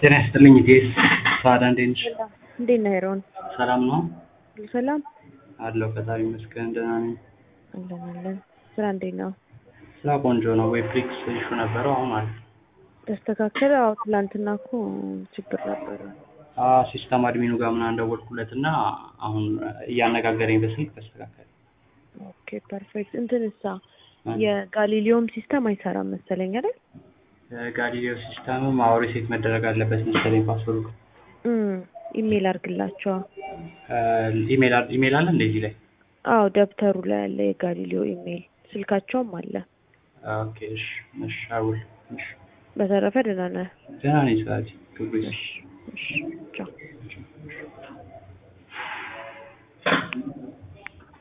ጤና ይስጥልኝ ጄስ ሳዳ እንዴት ነሽ? እንዴት ነህ ሄሮን? ሰላም ነው ሰላም አለው ፈጣሪ ይመስገን ደህና ነኝ። አለን። ስራ እንዴት ነው? ስራ ቆንጆ ነው። ዌብሪክስ ኢሹ ነበረው አሁን አለ ተስተካከለ? አዎ ትላንትና እኮ ችግር ነበረ። ሲስተም አድሚኑ ጋር ምናምን ደወልኩለትና አሁን እያነጋገረኝ በስልክ ተስተካከለ። ኦኬ ፐርፌክት። እንትንሳ የጋሊሊዮም ሲስተም አይሰራም መሰለኝ አይደል? ጋሊሊዮ ሲስተምም ሪሴት መደረግ አለበት መሰለኝ ፓስወርዱ። ኢሜል አድርግላቸው። ኢሜል አለ እንደዚህ ላይ? አዎ ደብተሩ ላይ ያለ የጋሊሊዮ ኢሜል ስልካቸውም አለ። ኦኬ እሺ አውል እሺ። በተረፈ ደህና ነህ? ደህና ነኝ። ሰዓት ክብሪስ እሺ ቻው